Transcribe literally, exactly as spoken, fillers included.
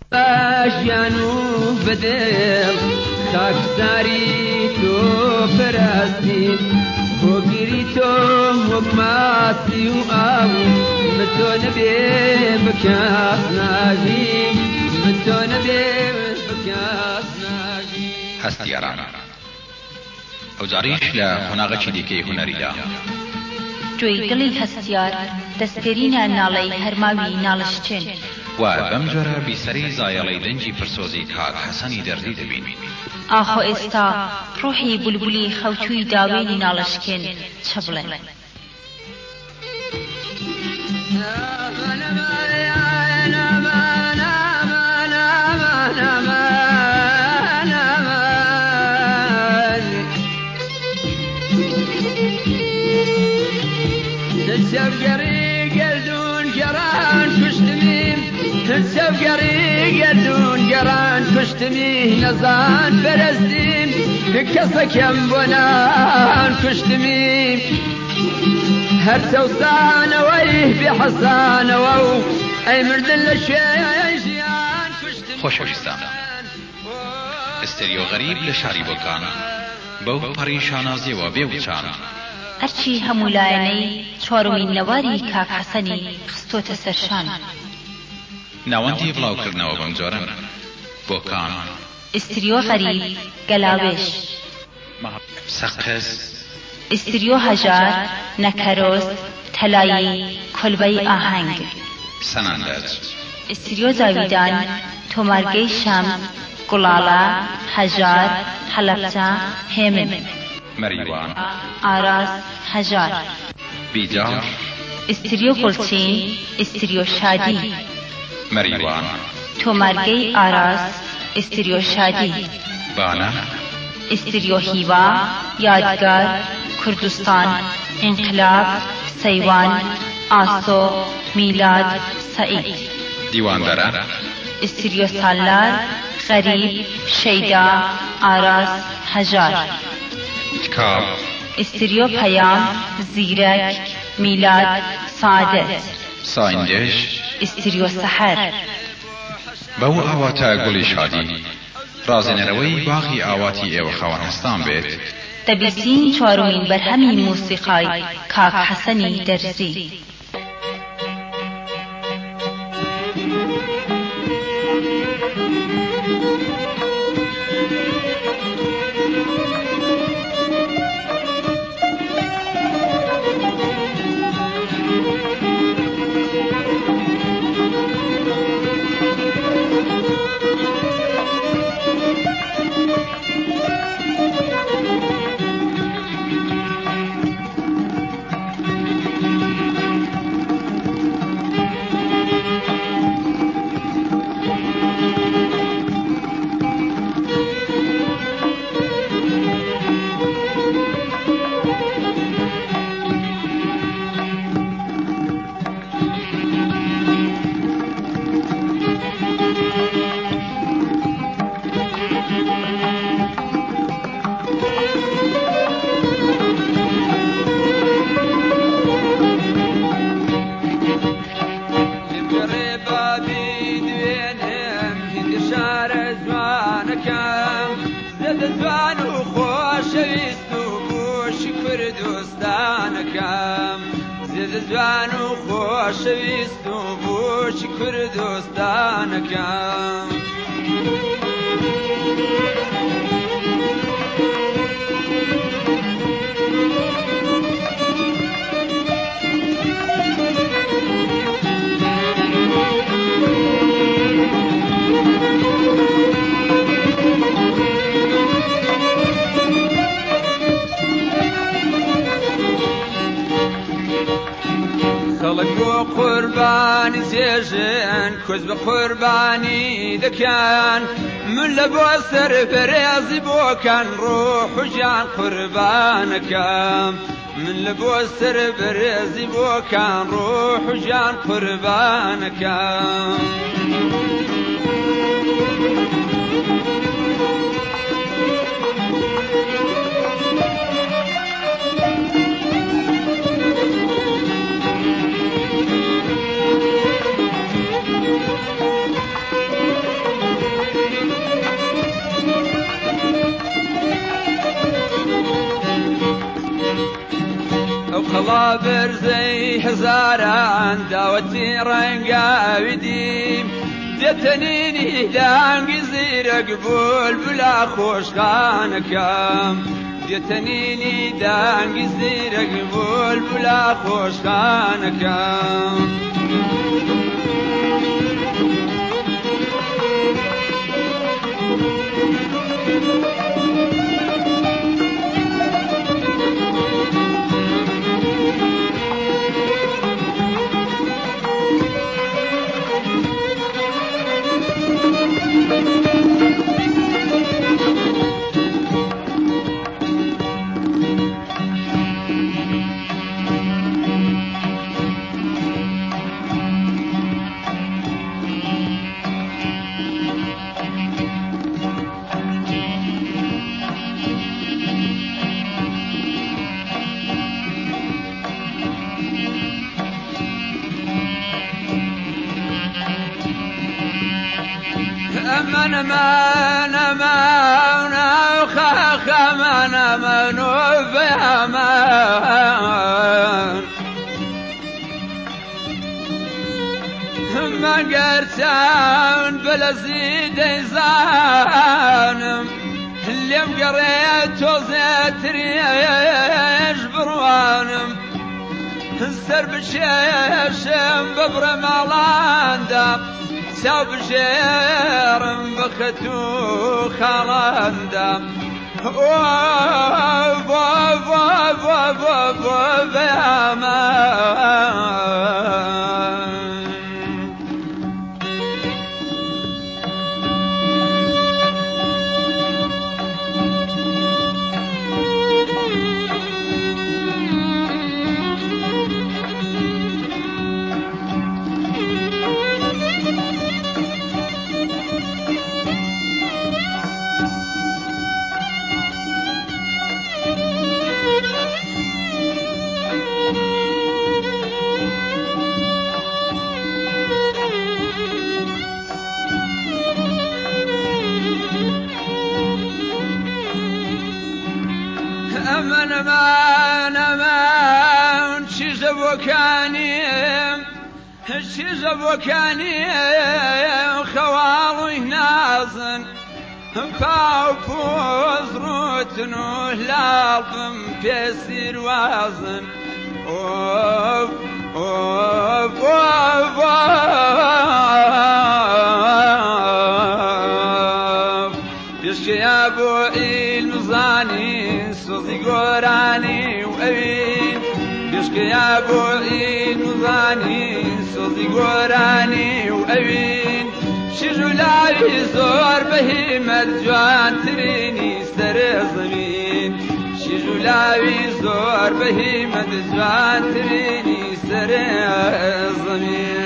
باجیانو بدل خاکساری تو پرستی خوگیری تو مکماسی و آو متو نبی بکاس ناجی متو نبی بکاس ناجی هەستیاران ئەو جاریش لە قۆناغەکی دیکەی هونەریدا گوێی دڵی هەستیار دەستپێرینە ناڵەی هەرماوی ناڵشتێن و بەم جۆرە بیسەری زایەڵەی دەنجی فرسۆزی کاک حەسەنی دەردی دەبین. ئاخۆ ئێستا ڕۆحی بولبولی خەوتووی داوێنی ناڵشکێن چە بڵێن. سەوگەڕی گەردون گەڕان کوشتمی سەوگەڕی گەردون گەڕان کوشتمی نەزان پەرستیم کەسەکەم بۆ نان کوشتمی هەر سەوسانەوەی بێحەسانەوە و ئەی مردن لە شوێن ژیان کوشتمی. خۆشەویستان، ئستێریۆ غەریب لە شاری بۆکان بەو پەڕی شانازیەوە بێوچان هەرچی هەموو لایەنەی چوارمین نەواری کاک حەسەنی خستۆتە سەرشان. ناوەندی بڵاوکردنەوە بەم جۆرەن: بۆکان، ئستریۆ غەریب، گەلاوێش، سەقز، ئستریۆ هەژار، نەکەرۆز، تەلایی، کۆلبەی ئاهەنگ، سەناندەج، ئستریۆ جاویدان، تۆمارگەی شەمس، گوڵاڵە، هەژار، هەلەبجە، هێمن، مەریوان، ئاراس، هەژار، بیجار، ئستریۆ گوڵچین، ئستریۆ شادی، مەریوان، تۆمارگەی ئاراس، ئستریۆ شادی، بانە، ئستریۆ هیوا، یادگار، کوردستان، ئینقلاب، سەیوان، ئاسۆ، میلاد، سەعید، دیواندەرە، ئستریۆ سالار، غەریب، شەیدا، ئاراس، هەژار، تکاب، ئستریۆ پەیام، زیرەک، میلاد، سعادەت، سایندێش، ئستریۆ سەحەر. بەو ئاواتە گوڵی شادی ڕازێنەرەوەی باغی ئاواتی ئێوە خاوەن هەستان بێت. دەبیستین چوارمین بەرهەمی موسیقای کاک حەسەنی دەرزی. جوان و خۆشەویست و بۆچی کوردستانەکەم خەڵک بۆ قوربانی جێژن کۆز بە قوربانی دەکەن من لە بۆ سەربەرێزی بۆکەن ڕۆح و جان قوربانەکەم من لە بۆ سەربەرێزی بۆکەن ڕۆح و جان قوربانەکەم هزاران داوەتی ڕەنگاوی دیم دێتەنینی دانگی زیرەک بولبولا خۆشخانەکەم دێتەنینی دانگی زیرەک بولبولا خۆشخانەکەم من من من خخ من من وفهمان من قرتان بلزيد زانم اللي مقريت وزيت ريش بروانم السر بشيشم ببرمالاندا ساب جيرم بختو خالندا واف واف واف واف واف يا مان من من من چیز بکنیم چیز بکنیم خوالوی نازن پاو پوز روتن و لالبم پیسیر وازن اوف اوف اوف اوف بشکی ابو علم زانین سوزی گورانی و اوین بشکی ابو علم زانین سوزی گورانی و اوین شجولاوی زور بهیمت جوان ترینی سر زمین شجولاوی زور بهیمت جوان ترینی سر زمین